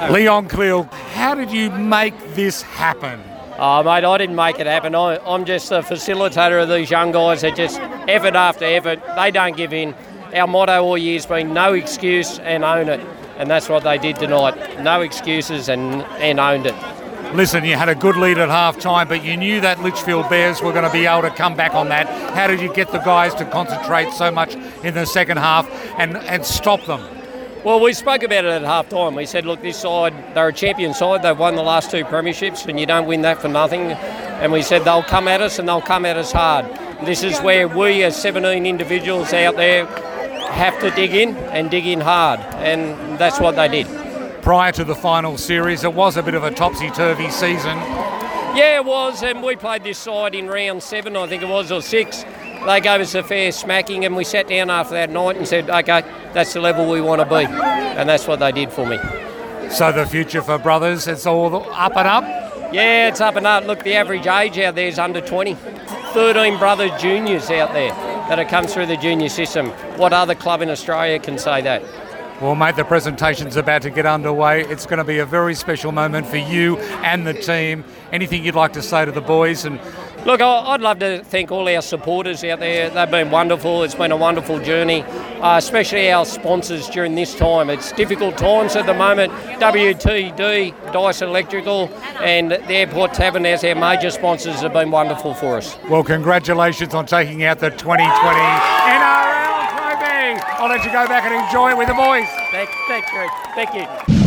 Leon Cleal, how did you make this happen? Oh, mate, I didn't make it happen. I'm just the facilitator of these young guys that just effort after effort. They don't give in. Our motto all year has been no excuse and own it. And that's what they did tonight. No excuses and owned it. Listen, you had a good lead at half-time, but you knew that Litchfield Bears were going to be able to come back on that. How did you get the guys to concentrate so much in the second half and stop them? Well, we spoke about it at half-time. We said, look, this side, they're a champion side. They've won the last 2 premierships, and you don't win that for nothing. And we said they'll come at us, and they'll come at us hard. This is where we, as 17 individuals out there, have to dig in hard. And that's what they did. Prior to the final series, it was a bit of a topsy-turvy season. Yeah, it was, and we played this side in round 7, I think it was, or 6. They gave us a fair smacking, and we sat down after that night and said, OK, that's the level we want to be. And that's what they did for me. So the future for Brothers, it's all up and up? Yeah, it's up and up. Look, the average age out there is under 20. 13 Brothers juniors out there that have come through the junior system. What other club in Australia can say that? Well, mate, the presentation's about to get underway. It's going to be a very special moment for you and the team. Anything you'd like to say to the boys? And look, I'd love to thank all our supporters out there. They've been wonderful. It's been a wonderful journey, especially our sponsors during this time. It's difficult times at the moment. WTD, Dice Electrical, and the Airport Tavern as our major sponsors have been wonderful for us. Well, congratulations on taking out the 2020 NRL Trophy. I'll let you go back and enjoy it with the boys. Thank you.